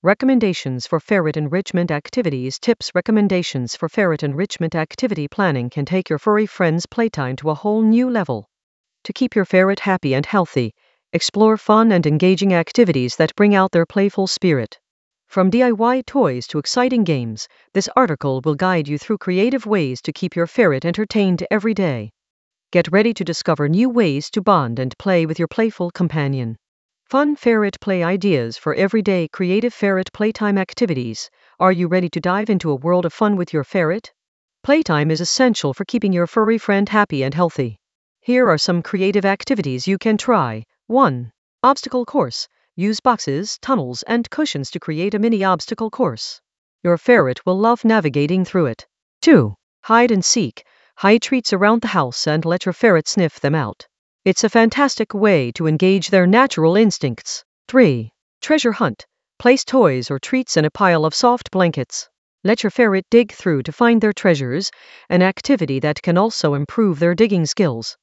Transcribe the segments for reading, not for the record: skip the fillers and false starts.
Recommendations for ferret enrichment activities. Tips. Recommendations for ferret enrichment activity planning can take your furry friend's playtime to a whole new level. To keep your ferret happy and healthy, explore fun and engaging activities that bring out their playful spirit. From DIY toys to exciting games, this article will guide you through creative ways to keep your ferret entertained every day. Get ready to discover new ways to bond and play with your playful companion. Fun ferret play ideas for everyday creative ferret playtime activities. Are you ready to dive into a world of fun with your ferret? Playtime is essential for keeping your furry friend happy and healthy. Here are some creative activities you can try. 1. Obstacle course. Use boxes, tunnels, and cushions to create a mini obstacle course. Your ferret will love navigating through it. 2. Hide and seek. Hide treats around the house and let your ferret sniff them out. It's a fantastic way to engage their natural instincts. 3. Treasure hunt. Place toys or treats in a pile of soft blankets. Let your ferret dig through to find their treasures, an activity that can also improve their digging skills.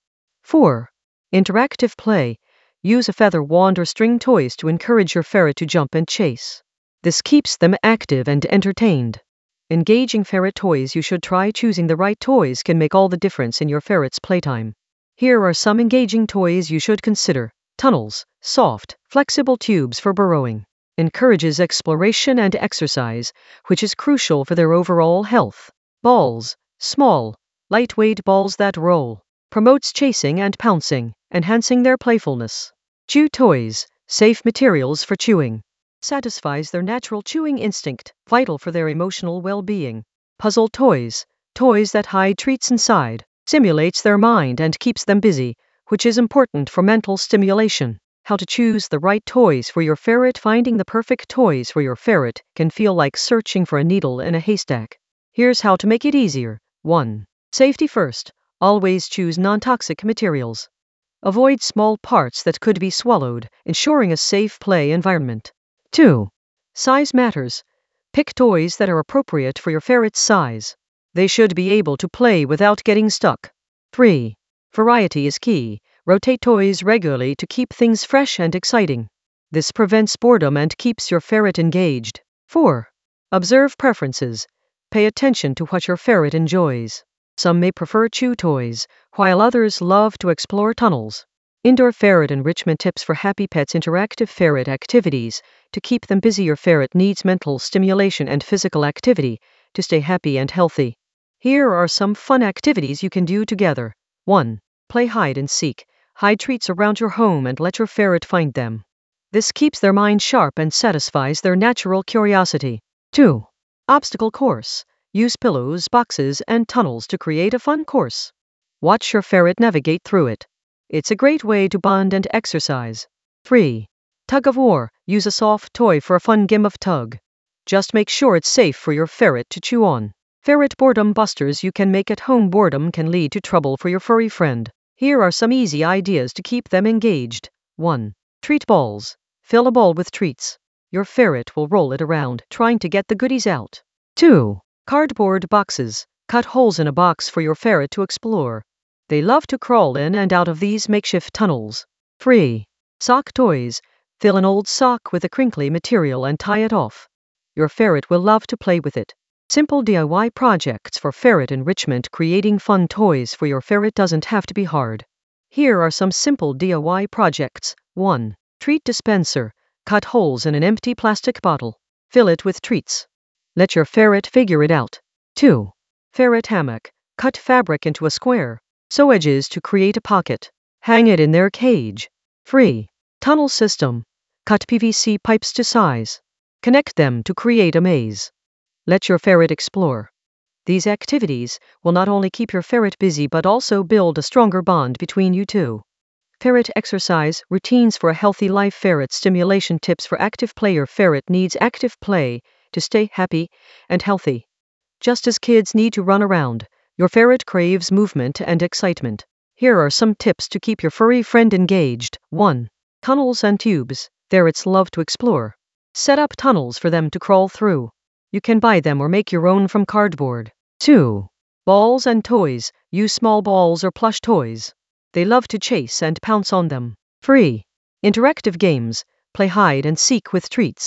4. Interactive play. Use a feather wand or string toys to encourage your ferret to jump and chase. This keeps them active and entertained. Engaging ferret toys. You should try choosing the right toys can make all the difference in your ferret's playtime. Here are some engaging toys you should consider. Tunnels. Soft, flexible tubes for burrowing. Encourages exploration and exercise, which is crucial for their overall health. Balls. Small, lightweight balls that roll. Promotes chasing and pouncing, enhancing their playfulness. Chew toys. Safe materials for chewing. Satisfies their natural chewing instinct, vital for their emotional well-being. Puzzle toys. Toys that hide treats inside. Stimulates their mind and keeps them busy, which is important for mental stimulation. How to choose the right toys for your ferret. Finding the perfect toys for your ferret can feel like searching for a needle in a haystack. Here's how to make it easier. 1. Safety first. Always choose non-toxic materials. Avoid small parts that could be swallowed, ensuring a safe play environment. 2. Size matters. Pick toys that are appropriate for your ferret's size. They should be able to play without getting stuck. 3. Variety is key. Rotate toys regularly to keep things fresh and exciting. This prevents boredom and keeps your ferret engaged. 4. Observe preferences. Pay attention to what your ferret enjoys. Some may prefer chew toys, while others love to explore tunnels. Indoor ferret enrichment tips for happy pets. Interactive ferret activities. To keep them busy, your ferret needs mental stimulation and physical activity to stay happy and healthy. Here are some fun activities you can do together. 1. Play hide and seek. Hide treats around your home and let your ferret find them. This keeps their mind sharp and satisfies their natural curiosity. 2. Obstacle course. Use pillows, boxes, and tunnels to create a fun course. Watch your ferret navigate through it. It's a great way to bond and exercise. 3. Tug of war. Use a soft toy for a fun game of tug. Just make sure it's safe for your ferret to chew on. Ferret boredom busters. You can make at home. Boredom can lead to trouble for your furry friend. Here are some easy ideas to keep them engaged. 1. Treat balls. Fill a ball with treats. Your ferret will roll it around, trying to get the goodies out. 2. Cardboard boxes. Cut holes in a box for your ferret to explore. They love to crawl in and out of these makeshift tunnels. 3. Sock toys. Fill an old sock with a crinkly material and tie it off. Your ferret will love to play with it. Simple DIY projects for ferret enrichment. Creating fun toys for your ferret doesn't have to be hard. Here are some simple DIY projects. 1. Treat dispenser. Cut holes in an empty plastic bottle. Fill it with treats. Let your ferret figure it out. 2. Ferret hammock. Cut fabric into a square. Sew edges to create a pocket. Hang it in their cage. 3. Tunnel system. Cut PVC pipes to size. Connect them to create a maze. Let your ferret explore. These activities will not only keep your ferret busy but also build a stronger bond between you two. Ferret exercise routines for a healthy life. Ferret stimulation tips for active play. Your ferret needs active play to stay happy and healthy. Just as kids need to run around, your ferret craves movement and excitement. Here are some tips to keep your furry friend engaged. 1. Tunnels and tubes. Ferrets love to explore. Set up tunnels for them to crawl through. You can buy them or make your own from cardboard. 2. Balls and toys. Use small balls or plush toys. They love to chase and pounce on them. 3. Interactive games. Play hide and seek with treats.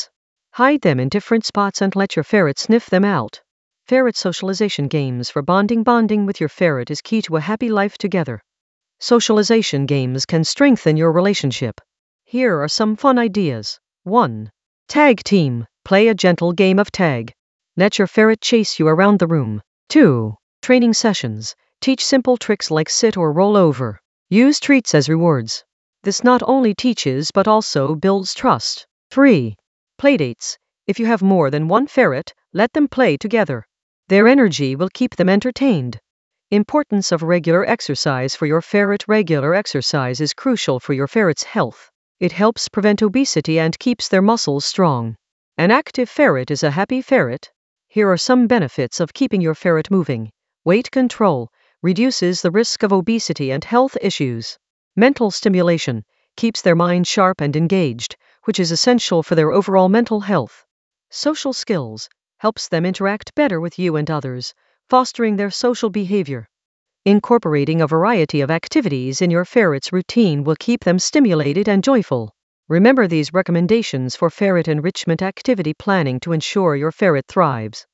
Hide them in different spots and let your ferret sniff them out. Ferret socialization games for bonding. Bonding with your ferret is key to a happy life together. Socialization games can strengthen your relationship. Here are some fun ideas. 1. Tag team. Play a gentle game of tag. Let your ferret chase you around the room. 2. Training sessions. Teach simple tricks like sit or roll over. Use treats as rewards. This not only teaches but also builds trust. 3. Playdates. If you have more than one ferret, let them play together. Their energy will keep them entertained. Importance of regular exercise for your ferret. Regular exercise is crucial for your ferret's health. It helps prevent obesity and keeps their muscles strong. An active ferret is a happy ferret. Here are some benefits of keeping your ferret moving. Weight control reduces the risk of obesity and health issues. Mental stimulation keeps their mind sharp and engaged, which is essential for their overall mental health. Social skills helps them interact better with you and others, fostering their social behavior. Incorporating a variety of activities in your ferret's routine will keep them stimulated and joyful. Remember these recommendations for ferret enrichment activity planning to ensure your ferret thrives.